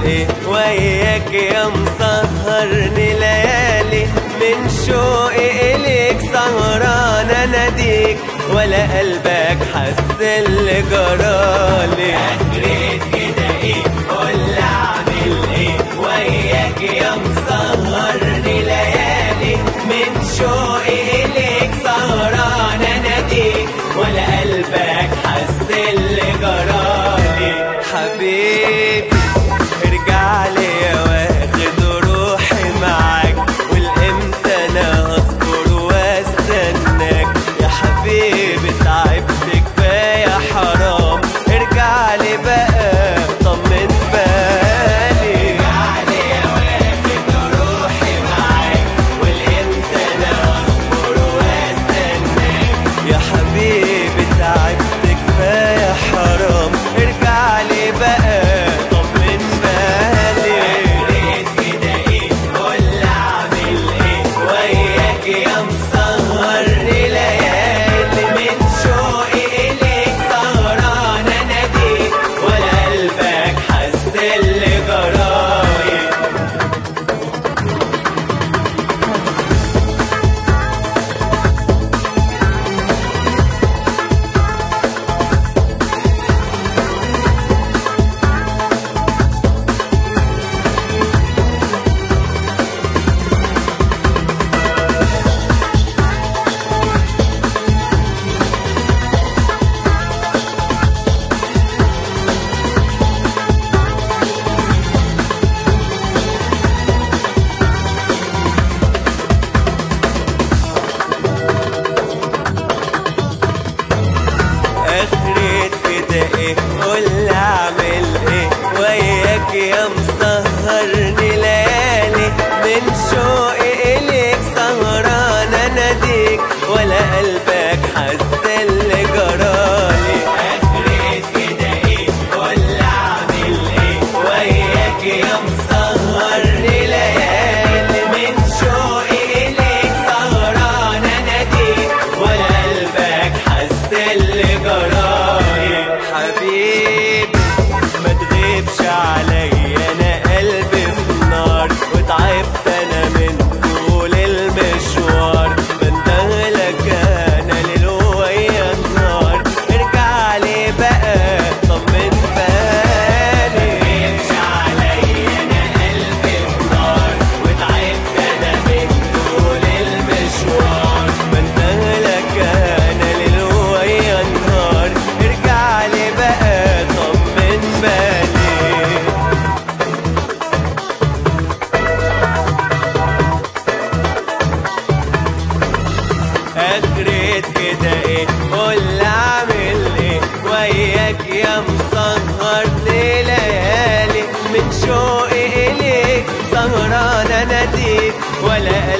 ايه وياك يا مسهرني ليالي، من شوقي اليك سهران اناديك ولا قلبك حس اللي جرالي. اجريت كده ايه قول اعمل ايه وياك يا مسهرني ليالي، من شوقي اليك سهران اناديك ولا قلبك حس اللي جرالي. حبيبي ارجع لي يا واخد روحي معاك، والامتى انا هصبر واستناك يا حبيبي، تعبت كفايه حرام ارجع لي بقى طمن بالي. ارجع لي يا واخد روحي معاك، والامتى انا هصبر واستناك يا حبيبي تعبت كفايه حرام ارجع لي بقى طمن بالي. اجريت كده ايه قول اعمل ايه وياك يا مسهرني ليالي، من شوقي اليك سهران اناديك ولا قلبك حس اللي جراي. اخرت كده ايه قول اعمل ايه وياك يا مسهرني ليالي، من شوقي اليك سهران اناديك ولا قلبك حس اللي جرالي. اجريت كده ايه قول اعمل ايه وياك يا مسهرني ليالي، من شوقي اليك سهران اناديك ولا قلبك حس اللي جراي. حبيبي ما تغيبش عليا انا قلبي في نار، وتعبت انا من طول المشوار، بندهلك انا ليل ويا النهار ارجع لي بقى طمن بالي. متغيبش عليا انا قلبي في نار، وتعبت انا من طول المشوار، بندهلك انا ليل ويا النهار ارجع لي بقى طمن بالي. اخرت كده ايه قول اعمل ايه وياك يا مسهرني ليالي، من شوقي اليك سهران اناديك ولا